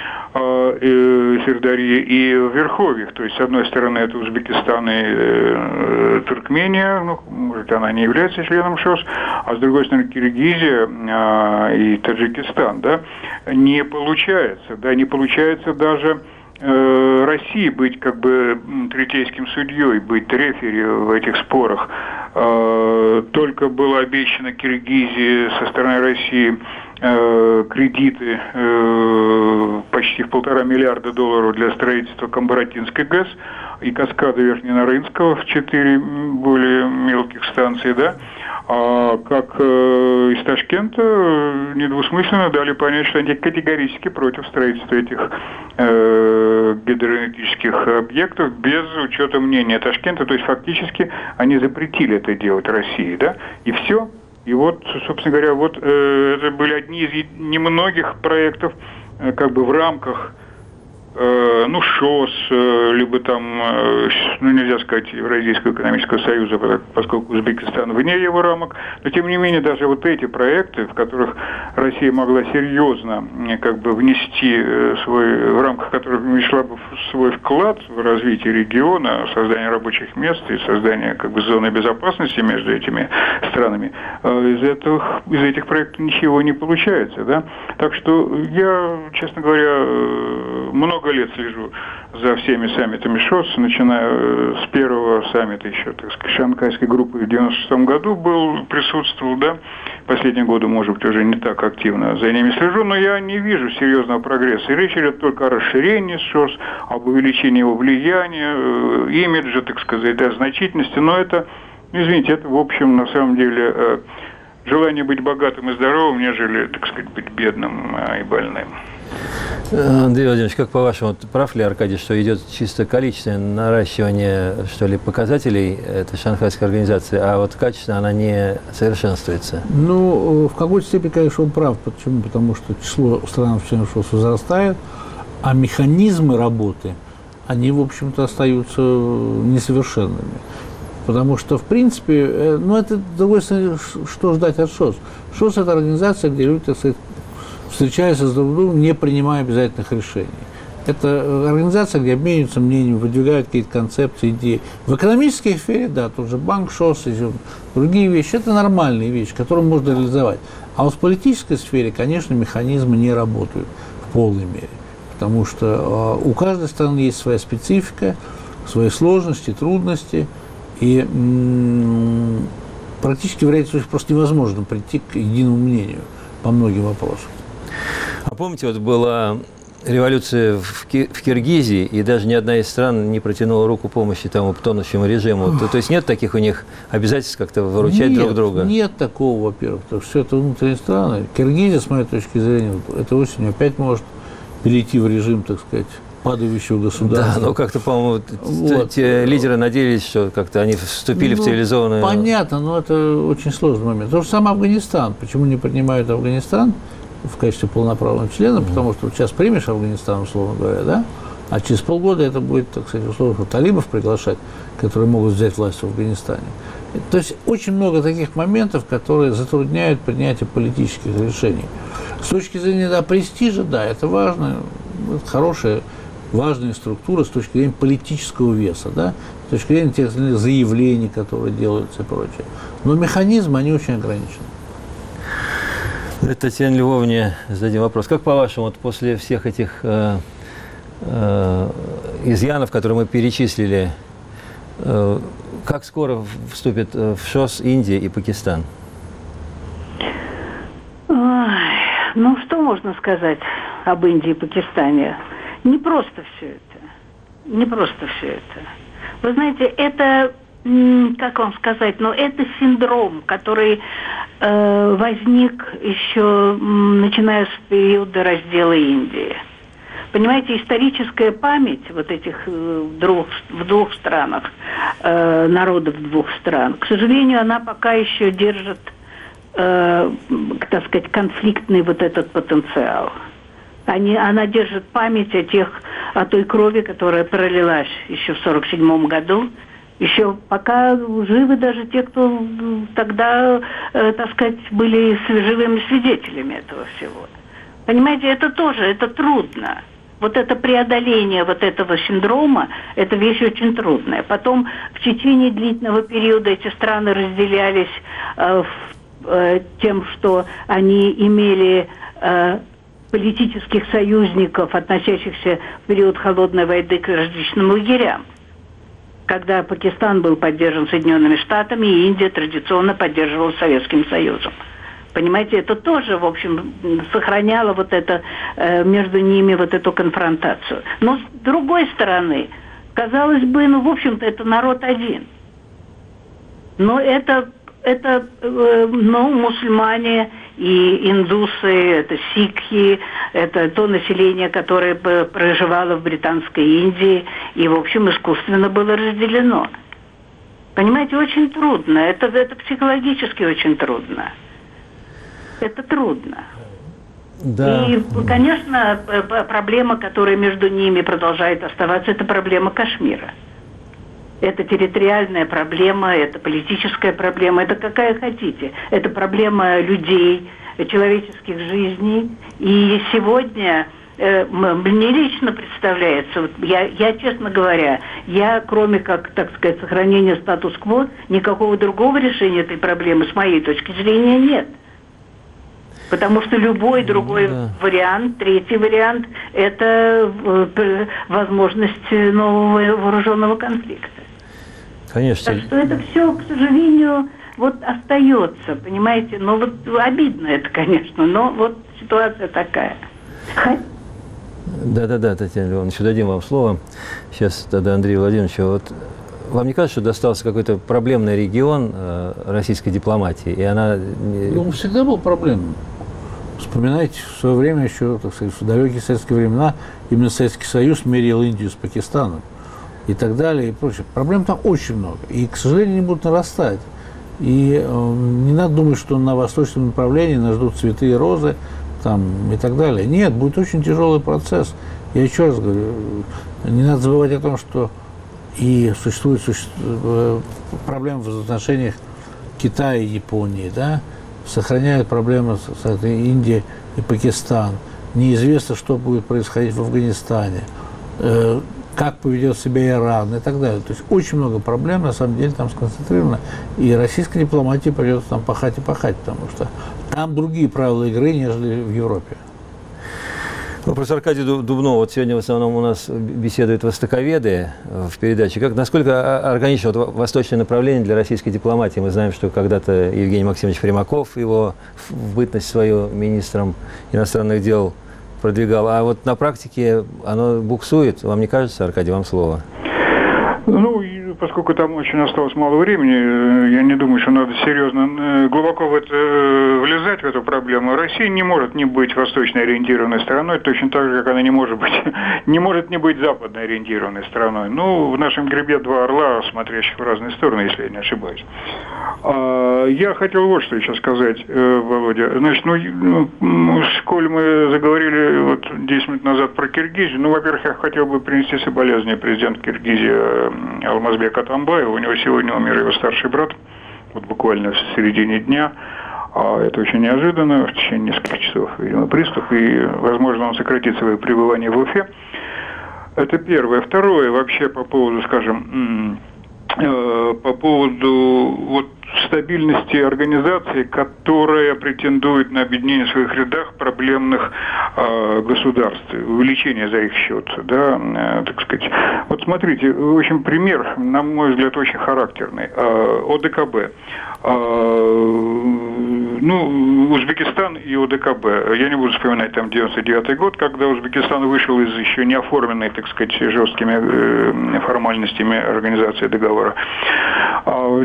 Сырдарьи и в верховьях. То есть, с одной стороны, это Узбекистан и Туркмения, может, она не является членом ШОС, а с другой стороны, Киргизия и Таджикистан, да, не получается даже России быть как бы третейским судьей, быть рефери в этих спорах. Только было обещано Киргизии со стороны России кредиты почти в $1,5 миллиарда для строительства Камбаратинской ГЭС и каскада Верхненарынского в 4 более мелких станции, да. А как из Ташкента недвусмысленно дали понять, что они категорически против строительства этих гидроэнергетических объектов без учета мнения Ташкента. То есть фактически они запретили это делать России, да, и все. И вот, собственно говоря, вот это были одни из немногих проектов, как бы в рамках ШОС, либо там, нельзя сказать, Евразийского экономического союза, поскольку Узбекистан вне его рамок, но тем не менее даже вот эти проекты, в которых Россия могла серьезно как бы внести в рамках которых внесла бы свой вклад в развитие региона, создание рабочих мест и создание как бы зоны безопасности между этими странами, из этих проектов ничего не получается, да? Так что я, честно говоря, много лет слежу за всеми саммитами ШОС, начиная с первого саммита еще, так сказать, Шанхайской группы в 1996 году присутствовал, да, последние годы, может быть, уже не так активно за ними слежу, но я не вижу серьезного прогресса. И речь идет только о расширении ШОС, об увеличении его влияния, имиджа, так сказать, да, значительности, но это, извините, это, в общем, на самом деле, желание быть богатым и здоровым, нежели, так сказать, быть бедным и больным. Андрей Владимирович, как по-вашему, прав ли Аркадий, что идет чисто количественное наращивание, что ли, показателей этой шанхайской организации, а вот качественно она не совершенствуется? Ну, в какой-то степени, конечно, он прав. Почему? Потому что число стран-членов ШОС возрастает, а механизмы работы, они, в общем-то, остаются несовершенными. Потому что, в принципе, это, с другой стороны, что ждать от ШОС? ШОС – это организация, где люди, так сказать, встречаются с друг другом, не принимая обязательных решений. Это организация, где обмениваются мнениями, выдвигают какие-то концепции, идеи. В экономической сфере, да, тот же банк ШОС, другие вещи, это нормальные вещи, которые можно реализовать. А вот в политической сфере, конечно, механизмы не работают в полной мере. потому что у каждой страны есть своя специфика, свои сложности, трудности, и практически в ряде случаев просто невозможно прийти к единому мнению по многим вопросам. А помните, вот была революция в Киргизии, и даже ни одна из стран не протянула руку помощи тому тонущему режиму. То есть нет таких у них обязательств как-то выручать друг друга? Нет такого, во-первых, потому что все это внутренние страны. Киргизия, с моей точки зрения, этой осенью опять может перейти в режим, так сказать, падающего государства. Да, но как-то, по-моему, те лидеры надеялись, что как-то они вступили в цивилизованную... Понятно, но это очень сложный момент. То же самое Афганистан. Почему не принимают Афганистан в качестве полноправного члена? Потому что вот сейчас примешь Афганистан, условно говоря, да? А через полгода это будет, так сказать, условно, талибов приглашать, которые могут взять власть в Афганистане. То есть очень много таких моментов, которые затрудняют принятие политических решений. С точки зрения престижа, да, это важно, это хорошая, важная структура с точки зрения политического веса, да, с точки зрения тех заявлений, которые делаются и прочее. Но механизмы, они очень ограничены. Татьяне Львовне зададим вопрос. Как по-вашему, вот после всех этих изъянов, которые мы перечислили, как скоро вступят в ШОС Индия и Пакистан? Ну, что можно сказать об Индии и Пакистане? Не просто все это. Не просто все это. Вы знаете, это, как вам сказать, но это синдром, который возник еще начиная с периода раздела Индии. Понимаете, историческая память вот этих в двух странах, народов двух стран, к сожалению, она пока еще держит, так сказать, конфликтный вот этот потенциал. Она держит память о той крови, которая пролилась еще в 1947 году. Еще пока живы даже те, кто тогда, так сказать, были живыми свидетелями этого всего. Понимаете, это тоже, это трудно. Вот это преодоление вот этого синдрома, это вещь очень трудная. Потом в течение длительного периода эти страны разделялись тем, что они имели политических союзников, относящихся в период холодной войны к различным лагерям. Когда Пакистан был поддержан Соединенными Штатами, и Индия традиционно поддерживала Советским Союзом. Понимаете, это тоже, в общем, сохраняло вот это, между ними вот эту конфронтацию. Но с другой стороны, казалось бы, ну, в общем-то, это народ один. Но это мусульмане и индусы, это сикхи, это то население, которое проживало в Британской Индии и, в общем, искусственно было разделено. Понимаете, очень трудно. Это психологически очень трудно. Это трудно. Да. И, конечно, проблема, которая между ними продолжает оставаться, это проблема Кашмира. Это территориальная проблема, это политическая проблема, это какая хотите. Это проблема людей, человеческих жизней. И сегодня мне лично представляется, вот я, честно говоря, кроме как, так сказать, сохранения статус-кво, никакого другого решения этой проблемы, с моей точки зрения, нет. Потому что любой другой вариант, третий вариант, это возможность нового вооруженного конфликта. Конечно. Так что это все, к сожалению, вот остается, понимаете. Ну вот обидно это, конечно, но вот ситуация такая. Да, Татьяна Львовна, еще дадим вам слово. Сейчас тогда Андрею Владимировичу. Вот вам не кажется, что достался какой-то проблемный регион российской дипломатии, и она... Ну, он всегда был проблемным. Вспоминайте, в свое время еще, так сказать, в далекие советские времена именно Советский Союз мерил Индию с Пакистаном и так далее, и прочее. Проблем там очень много, и, к сожалению, они будут нарастать. И не надо думать, что на восточном направлении нас ждут цветы и розы там, и так далее. Нет, будет очень тяжелый процесс. Я еще раз говорю, не надо забывать о том, что и существует проблемы в отношениях Китая и Японии, да, сохраняют проблемы с Индией и Пакистан. Неизвестно, что будет происходить в Афганистане, как поведет себя Иран и так далее. То есть очень много проблем, на самом деле, там сконцентрировано. И российской дипломатии придется там пахать и пахать, потому что там другие правила игры, нежели в Европе. Ну, профессор Аркадий Дубнов, вот сегодня в основном у нас беседуют востоковеды в передаче. Насколько органично вот восточное направление для российской дипломатии? Мы знаем, что когда-то Евгений Максимович Примаков его в бытность свою министром иностранных дел продвигал. А вот на практике оно буксует. Вам не кажется, Аркадий, вам слово? Ну, поскольку там очень осталось мало времени, я не думаю, что надо серьезно, глубоко в это влезать, в эту проблему. Россия не может не быть восточно ориентированной страной, точно так же, как она не может не быть западно ориентированной страной. Ну, в нашем гребе два орла, смотрящих в разные стороны, если я не ошибаюсь. Я хотел вот что еще сказать, Володя. Значит, сколь мы заговорили вот 10 минут назад про Киргизию, ну, во-первых, я хотел бы принести соболезнования президенту Киргизии Алмазбеку Атамбаеву. У него сегодня умер его старший брат, вот буквально в середине дня. Это очень неожиданно, в течение нескольких часов, видимо, приступ, и, возможно, он сократит свое пребывание в Уфе. Это первое. Второе, вообще по поводу, скажем, по поводу вот стабильности организации, которая претендует на объединение в своих рядах проблемных государств, увеличение за их счет, да, так сказать. Вот смотрите, в общем, пример, на мой взгляд, очень характерный. ОДКБ. Ну, Узбекистан и ОДКБ. Я не буду вспоминать там 99-й год, когда Узбекистан вышел из еще не оформленной, так сказать, жесткими формальностями организации договора. А в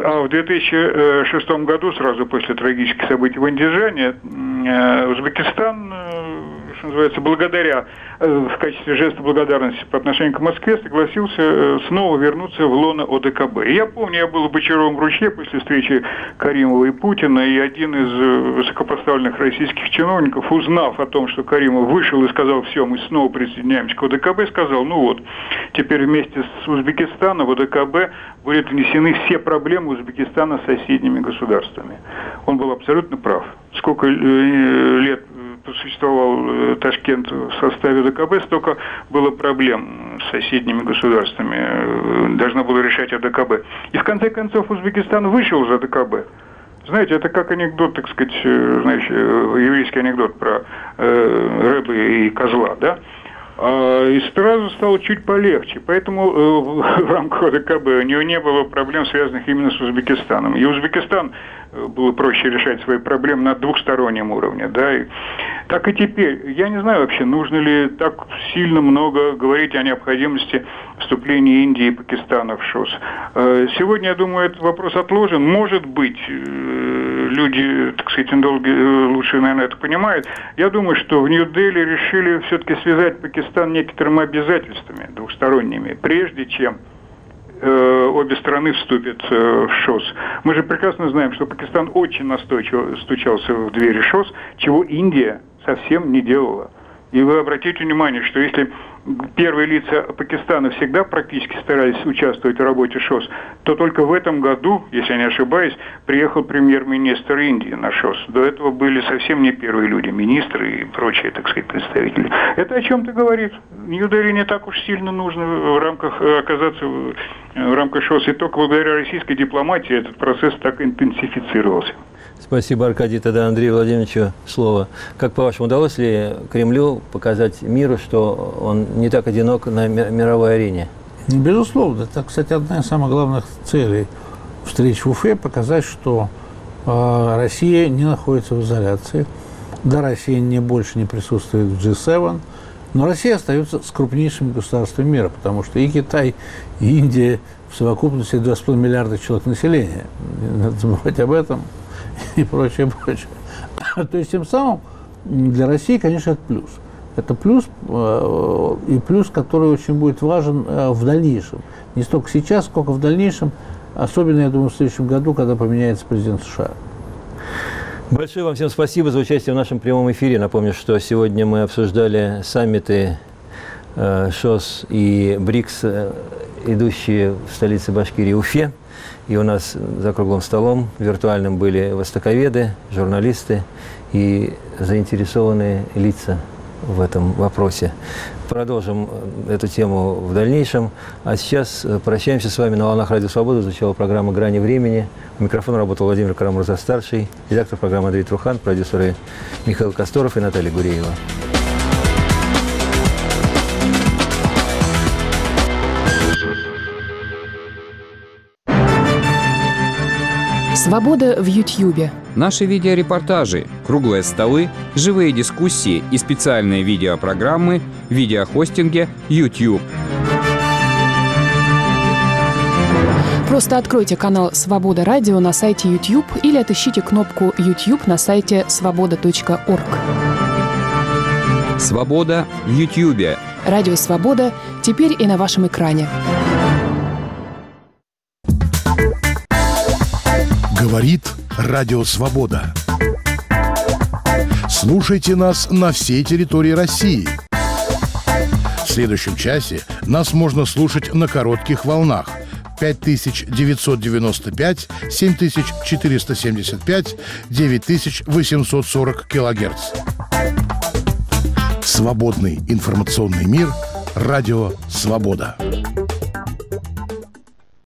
2006 году, сразу после трагических событий в Андижане, Узбекистан, что называется, благодаря, в качестве жеста благодарности по отношению к Москве, согласился снова вернуться в лоно ОДКБ. И я помню, я был в Бочаровом ручье после встречи Каримова и Путина, и один из высокопоставленных российских чиновников, узнав о том, что Каримов вышел и сказал: все, мы снова присоединяемся к ОДКБ, сказал: ну вот, теперь вместе с Узбекистаном в ОДКБ будут внесены все проблемы Узбекистана с соседними государствами. Он был абсолютно прав. Сколько лет существовал Ташкент в составе ОДКБ, столько было проблем с соседними государствами. Должно было решать ОДКБ. И в конце концов Узбекистан вышел из ОДКБ. Знаете, это как анекдот, так сказать, знаешь, еврейский анекдот про рыбы и козла, да? И сразу стало чуть полегче. Поэтому в рамках ОДКБ у него не было проблем, связанных именно с Узбекистаном. И Узбекистан было проще решать свои проблемы на двухстороннем уровне. Да? И так и теперь. Я не знаю вообще, нужно ли так сильно много говорить о необходимости вступления Индии и Пакистана в ШОС. Сегодня, я думаю, этот вопрос отложен. Может быть, люди, так сказать, лучше, наверное, это понимают. Я думаю, что в Нью-Дели решили все-таки связать Пакистан некоторыми обязательствами двухсторонними, прежде чем обе страны вступят в ШОС. Мы же прекрасно знаем, что Пакистан очень настойчиво стучался в двери ШОС, чего Индия совсем не делала. И вы обратите внимание, что если первые лица Пакистана всегда практически старались участвовать в работе ШОС, то только в этом году, если я не ошибаюсь, приехал премьер-министр Индии на ШОС. До этого были совсем не первые люди, министры и прочие, так сказать, представители. Это о чем-то говорит. Нью-Дели не так уж сильно нужно в рамках оказаться в рамках ШОС. И только благодаря российской дипломатии этот процесс так интенсифицировался. Спасибо, Аркадий. Тогда Андрею Владимировичу слово. Как по-вашему, удалось ли Кремлю показать миру, что он не так одинок на мировой арене? Безусловно. Это, кстати, одна из самых главных целей встреч в Уфе – показать, что Россия не находится в изоляции. Да, Россия больше не присутствует в G7, но Россия остается с крупнейшими государствами мира, потому что и Китай, и Индия в совокупности 2,5 миллиарда человек населения. Не надо забывать об этом. И прочее, прочее. То есть, тем самым для России, конечно, это плюс. Это плюс, и плюс, который очень будет важен в дальнейшем. Не столько сейчас, сколько в дальнейшем, особенно, я думаю, в следующем году, когда поменяется президент США. Большое вам всем спасибо за участие в нашем прямом эфире. Напомню, что сегодня мы обсуждали саммиты ШОС и БРИКС, идущие в столице Башкирии Уфе. И у нас за круглым столом виртуальным были востоковеды, журналисты и заинтересованные лица в этом вопросе. Продолжим эту тему в дальнейшем. А сейчас прощаемся с вами на волнах Радио Свобода. Звучала программа «Грани времени». У микрофона работал Владимир Карамурза-старший, редактор программы Андрей Трухан, продюсеры Михаил Косторов и Наталья Гуреева. Свобода в Ютьюбе. Наши видеорепортажи, круглые столы, живые дискуссии и специальные видеопрограммы в видеохостинге YouTube. Просто откройте канал «Свобода Радио» на сайте YouTube или отыщите кнопку YouTube на сайте svoboda.org. Свобода в Ютьюбе. Радио «Свобода» теперь и на вашем экране. Говорит Радио Свобода. Слушайте нас на всей территории России. В следующем часе нас можно слушать на коротких волнах 5995, 7475, 9840 килогерц. Свободный информационный мир. Радио Свобода.